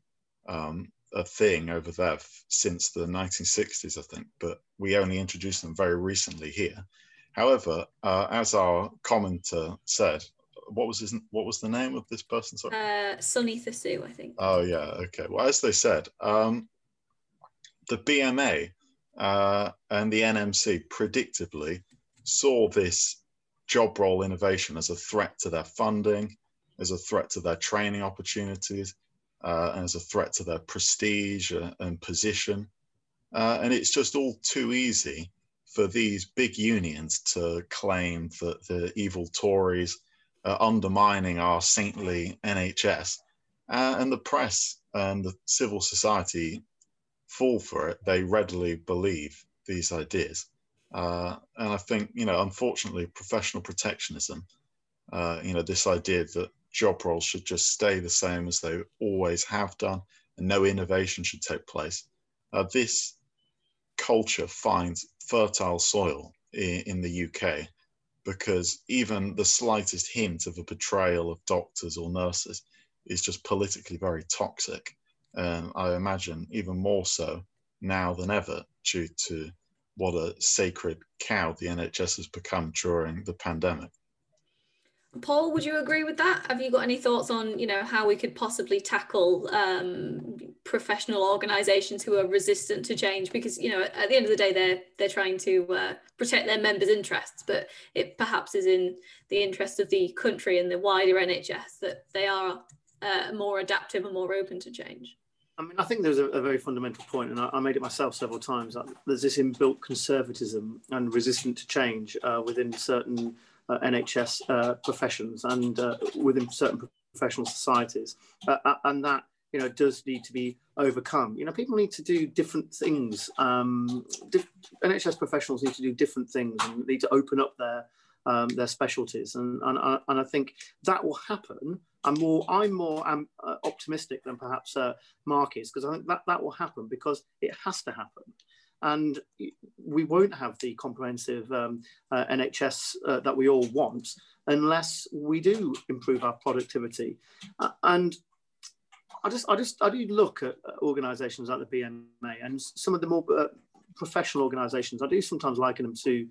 a thing over there since the 1960s, I think, but we only introduced them very recently here. However, as our commenter said, what was the name of this person? Sorry. Sunny Thasu, I think. Oh yeah, okay. Well, as they said, the BMA and the NMC predictably saw this job role innovation as a threat to their funding, as a threat to their training opportunities, and as a threat to their prestige and position. And it's just all too easy for these big unions to claim that the evil Tories are undermining our saintly NHS, and the press and the civil society fall for it. They readily believe these ideas. And I think, you know, unfortunately, professional protectionism, you know, this idea that job roles should just stay the same as they always have done and no innovation should take place. This culture finds fertile soil in the UK, because even the slightest hint of a betrayal of doctors or nurses is just politically very toxic. And I imagine even more so now than ever, due to what a sacred cow the NHS has become during the pandemic. Paul, would you agree with that? Have you got any thoughts on, you know, how we could possibly tackle professional organisations who are resistant to change? Because, you know, at the end of the day, they're trying to protect their members' interests, but it perhaps is in the interest of the country and the wider NHS that they are more adaptive and more open to change. I mean, I think there's a very fundamental point, and I made it myself several times, that there's this inbuilt conservatism and resistance to change within certain NHS professions and within certain professional societies, and that, you know, does need to be overcome. You know, people need to do different things. NHS professionals need to do different things and need to open up their specialties, and I think that will happen. I'm more optimistic than perhaps Mark is, because I think that will happen because it has to happen. And we won't have the comprehensive NHS that we all want unless we do improve our productivity. And I do look at organisations like the BMA and some of the more professional organisations. I do sometimes liken them to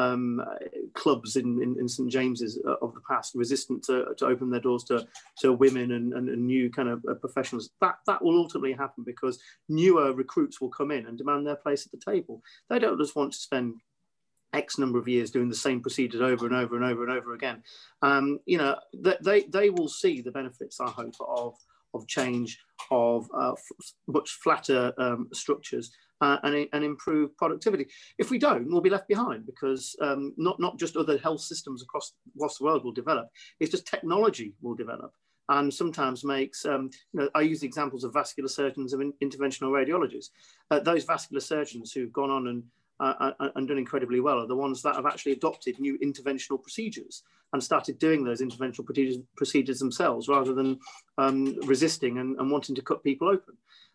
clubs in St James's of the past, resistant to open their doors to women and new kind of professionals. That will ultimately happen because newer recruits will come in and demand their place at the table. They don't just want to spend X number of years doing the same procedures over and over and over and over again. You know, they will see the benefits, I hope, of change, of much flatter structures, and improve productivity. If we don't, we'll be left behind, because not just other health systems across the world will develop, it's just technology will develop. And sometimes makes, I use the examples of vascular surgeons and interventional radiologists. Those vascular surgeons who've gone on and done incredibly well are the ones that have actually adopted new interventional procedures and started doing those interventional procedures themselves, rather than resisting and wanting to cut people open.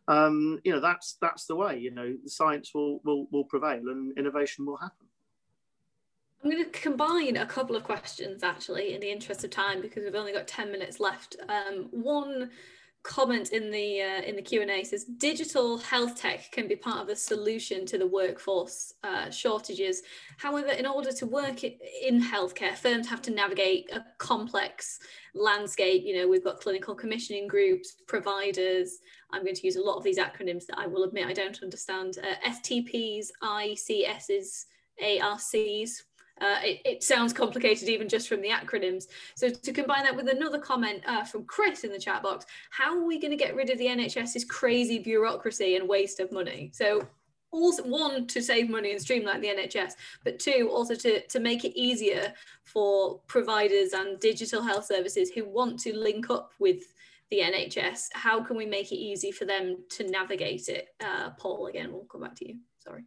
That's the way. Science will prevail and innovation will happen. I'm going to combine a couple of questions, actually, in the interest of time, because we've only got 10 minutes left. One comment in the Q&A says, digital health tech can be part of the solution to the workforce shortages. However, in order to work in healthcare, firms have to navigate a complex landscape. We've got clinical commissioning groups, providers. I'm going to use a lot of these acronyms that I will admit I don't understand. STPs, ICSs, ARCs. It sounds complicated even just from the acronyms. So to combine that with another comment from Chris in the chat box, how are we going to get rid of the NHS's crazy bureaucracy and waste of money? So also, one, to save money and streamline the NHS, but two, also to make it easier for providers and digital health services who want to link up with the NHS. How can we make it easy for them to navigate it? Paul, again, we'll come back to you. Sorry.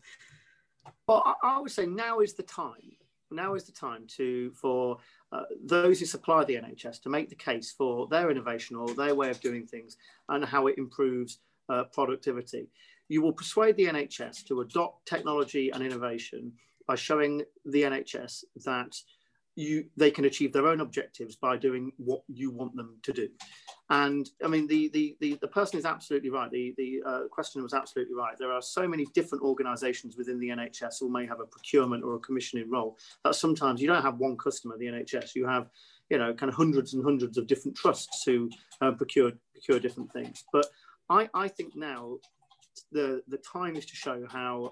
Well, I would say now is the time. Now is the time for those who supply the NHS to make the case for their innovation or their way of doing things and how it improves productivity. You will persuade the NHS to adopt technology and innovation by showing the NHS that they can achieve their own objectives by doing what you want them to do. And I mean, the person is absolutely right. The questioner was absolutely right. There are so many different organisations within the NHS who may have a procurement or a commissioning role that sometimes you don't have one customer, the NHS. You have, kind of hundreds and hundreds of different trusts who procure different things. But I think now the time is to show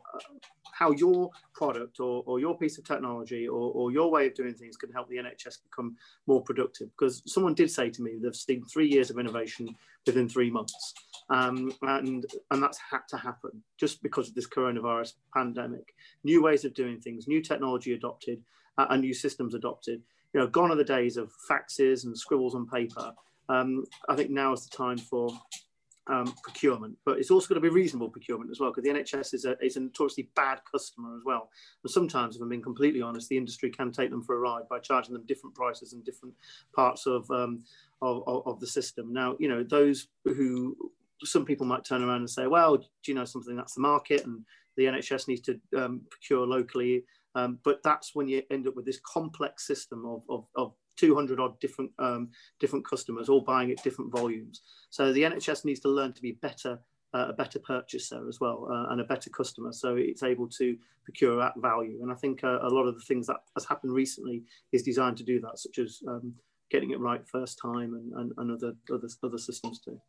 how your product or your piece of technology or your way of doing things can help the NHS become more productive. Because someone did say to me they've seen 3 years of innovation within 3 months, and that's had to happen just because of this coronavirus pandemic. New ways of doing things, new technology adopted, and new systems adopted. Gone are the days of faxes and scribbles on paper. I think now is the time for procurement, but it's also got to be reasonable procurement as well, because the NHS is a notoriously bad customer as well. And sometimes, if I'm being completely honest, the industry can take them for a ride by charging them different prices in different parts of the system. Now, those who, some people might turn around and say, well, do you know something, that's the market and the NHS needs to procure locally. But that's when you end up with this complex system of 200 odd different customers all buying at different volumes. So the NHS needs to learn to be a better purchaser as well, and a better customer, so it's able to procure at value. And I think a lot of the things that has happened recently is designed to do that, such as getting it right first time and other systems too.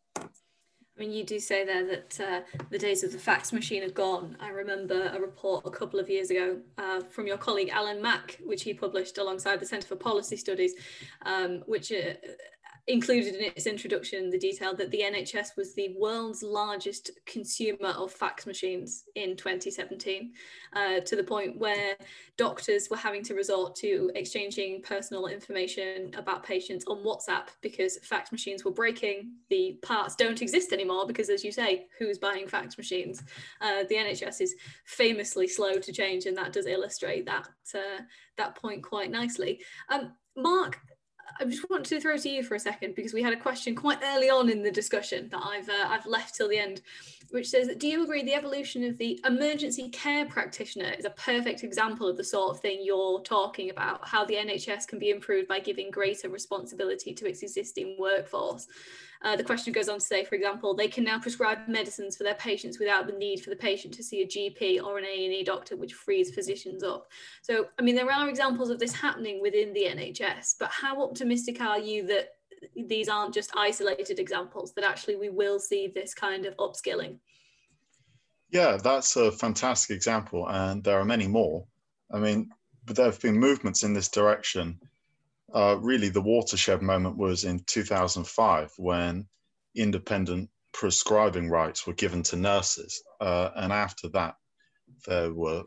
I mean, you do say there that the days of the fax machine are gone. I remember a report a couple of years ago from your colleague Alan Mack, which he published alongside the Centre for Policy Studies, which included in its introduction the detail that the NHS was the world's largest consumer of fax machines in 2017, to the point where doctors were having to resort to exchanging personal information about patients on WhatsApp because fax machines were breaking. The parts don't exist anymore because, as you say, who's buying fax machines? The NHS is famously slow to change, and that does illustrate that point quite nicely. Mark, I just want to throw to you for a second, because we had a question quite early on in the discussion that I've left till the end, which says, do you agree the evolution of the emergency care practitioner is a perfect example of the sort of thing you're talking about, how the NHS can be improved by giving greater responsibility to its existing workforce? The question goes on to say, for example, they can now prescribe medicines for their patients without the need for the patient to see a GP or an A&E doctor, which frees physicians up. So, I mean, there are examples of this happening within the NHS, but how optimistic are you that these aren't just isolated examples, that actually we will see this kind of upskilling? Yeah, that's a fantastic example, and there are many more. I mean, but there have been movements in this direction. Really, the watershed moment was in 2005 when independent prescribing rights were given to nurses. And after that, there were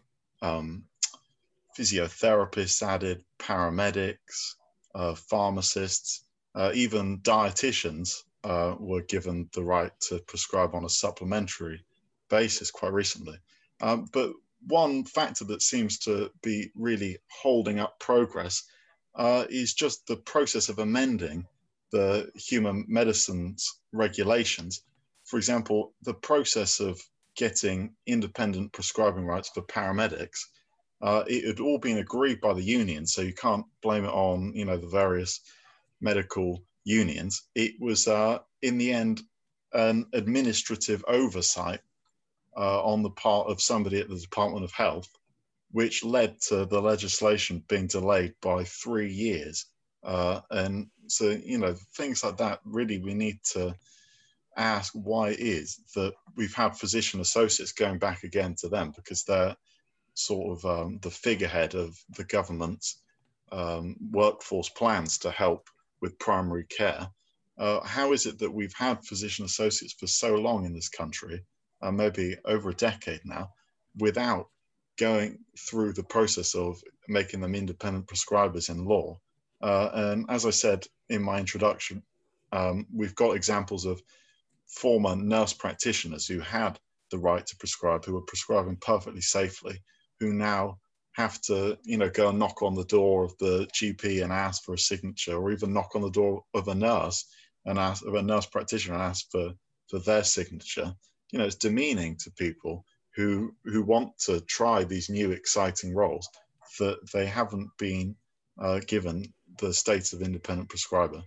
physiotherapists added, paramedics, pharmacists, even dietitians were given the right to prescribe on a supplementary basis quite recently. But one factor that seems to be really holding up progress is just the process of amending the human medicines regulations. For example, the process of getting independent prescribing rights for paramedics, it had all been agreed by the union, so you can't blame it on, you know, the various medical unions. It was, in the end, an administrative oversight on the part of somebody at the Department of Health, which led to the legislation being delayed by 3 years. And so, you know, things like that, really, we need to ask why it is that we've had physician associates going back again to them, because they're sort of the figurehead of the government's workforce plans to help with primary care. How is it that we've had physician associates for so long in this country, maybe over a decade now, without going through the process of making them independent prescribers in law? And as I said in my introduction, we've got examples of former nurse practitioners who had the right to prescribe, who were prescribing perfectly safely, who now have to, you know, go and knock on the door of the GP and ask for a signature, or even knock on the door of a nurse and ask, of a nurse practitioner, and ask for their signature. You know, it's demeaning to people who want to try these new exciting roles that they haven't been given the status of independent prescriber.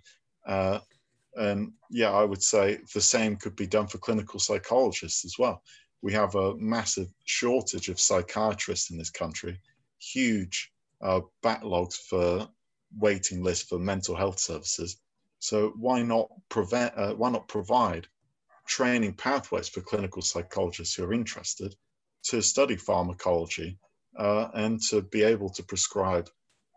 And yeah, I would say the same could be done for clinical psychologists as well. We have a massive shortage of psychiatrists in this country, huge backlogs for waiting lists for mental health services. So why not provide training pathways for clinical psychologists who are interested to study pharmacology and to be able to prescribe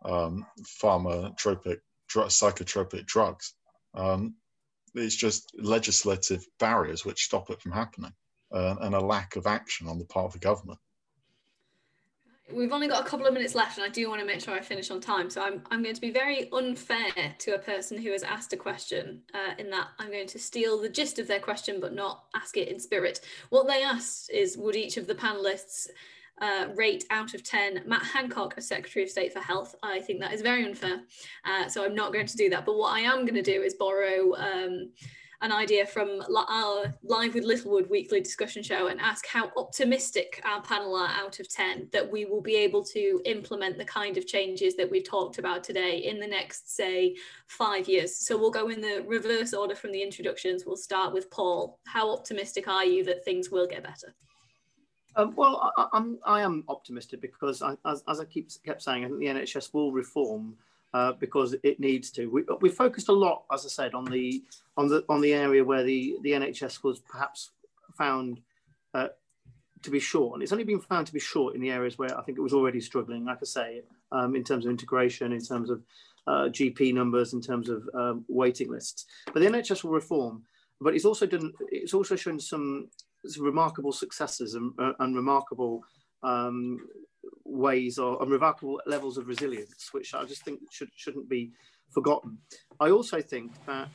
psychotropic drugs? It's just legislative barriers which stop it from happening, and a lack of action on the part of the government. We've only got a couple of minutes left, and I do want to make sure I finish on time. So I'm going to be very unfair to a person who has asked a question, in that I'm going to steal the gist of their question, but not ask it in spirit. What they asked is, would each of the panelists rate out of 10 Matt Hancock as Secretary of State for Health? I think that is very unfair, so I'm not going to do that. But what I am going to do is borrow an idea from our Live with Littlewood weekly discussion show and ask how optimistic our panel are out of 10 that we will be able to implement the kind of changes that we've talked about today in the next, say, 5 years. So we'll go in the reverse order from the introductions. We'll start with Paul. How optimistic are you that things will get better? Well, I am optimistic because, as I kept saying, I think the NHS will reform because it needs to. We focused a lot, as I said, on the area where the NHS was perhaps found to be short, and it's only been found to be short in the areas where I think it was already struggling. Like I say, in terms of integration, in terms of GP numbers, in terms of waiting lists. But the NHS will reform. But it's also shown some remarkable successes and remarkable ways and remarkable levels of resilience, which I just think shouldn't be forgotten. I also think that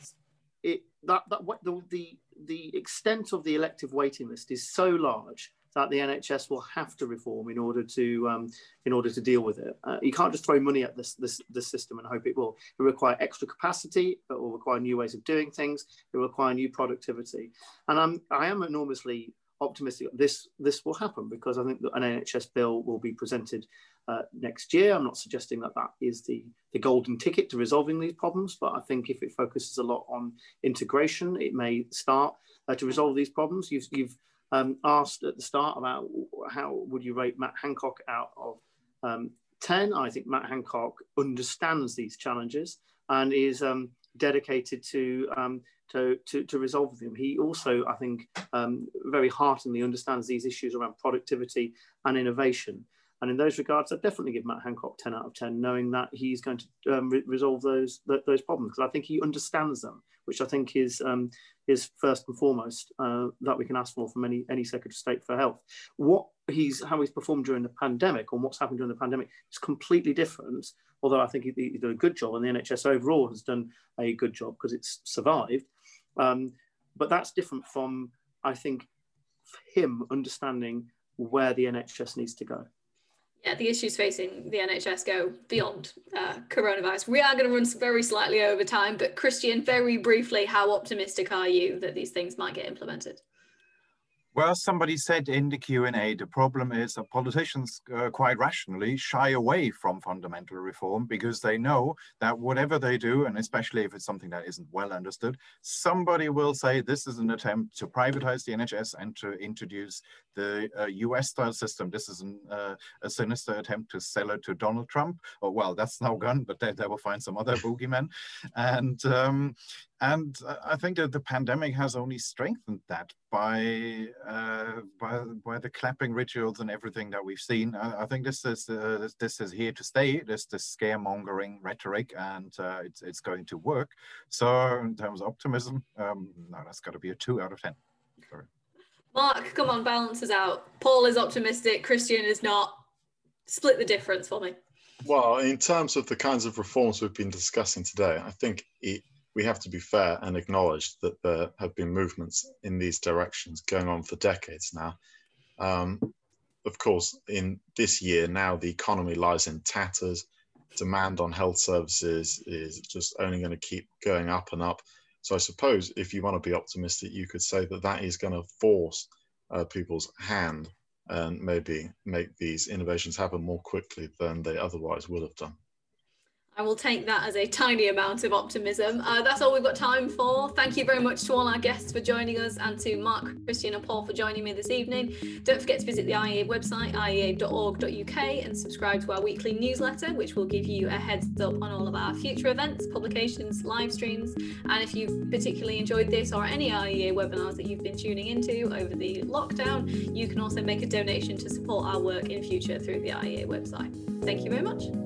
the extent of the elective waiting list is so large that the NHS will have to reform in order to deal with it. You can't just throw money at this system and hope it will. It will require extra capacity. It will require new ways of doing things. It will require new productivity. And I am enormously optimistic this will happen, because I think that an NHS bill will be presented next year. I'm not suggesting that is the golden ticket to resolving these problems, but I think if it focuses a lot on integration, it may start to resolve these problems. You've asked at the start about how would you rate Matt Hancock out of 10. I think Matt Hancock understands these challenges and is dedicated to resolve them. He also, I think, very heartily understands these issues around productivity and innovation. And in those regards, I'd definitely give Matt Hancock 10 out of 10, knowing that he's going to resolve those problems, because I think he understands them, which I think is first and foremost that we can ask for from any Secretary of State for Health. How he's performed during the pandemic, or what's happened during the pandemic, is completely different. Although I think he's done a good job, and the NHS overall has done a good job because it's survived. But that's different from, I think, him understanding where the NHS needs to go. Yeah, the issues facing the NHS go beyond coronavirus. We are going to run very slightly over time, but Christian, very briefly, how optimistic are you that these things might get implemented? Well, somebody said in the Q&A, the problem is that politicians quite rationally shy away from fundamental reform because they know that whatever they do, and especially if it's something that isn't well understood, somebody will say this is an attempt to privatize the NHS and to introduce the US-style system. This is a sinister attempt to sell it to Donald Trump. Oh, well, that's now gone, but they will find some other boogeyman. And I think that the pandemic has only strengthened that by the clapping rituals and everything that we've seen. I think this is here to stay. This scaremongering rhetoric, and it's going to work. So in terms of optimism, no, that's got to be a 2 out of 10. Sorry. Mark, come on, balance us out. Paul is optimistic. Christian is not. Split the difference for me. Well, in terms of the kinds of reforms we've been discussing today, I think we have to be fair and acknowledge that there have been movements in these directions going on for decades now. Of course, in this year now, the economy lies in tatters. Demand on health services is just only going to keep going up and up. So I suppose if you want to be optimistic, you could say that that is going to force people's hand and maybe make these innovations happen more quickly than they otherwise would have done. I will take that as a tiny amount of optimism. That's all we've got time for. Thank you very much to all our guests for joining us, and to Mark, Christian and Paul for joining me this evening. Don't forget to visit the IEA website, iea.org.uk, and subscribe to our weekly newsletter, which will give you a heads up on all of our future events, publications, live streams. And if you've particularly enjoyed this or any IEA webinars that you've been tuning into over the lockdown, you can also make a donation to support our work in future through the IEA website. Thank you very much.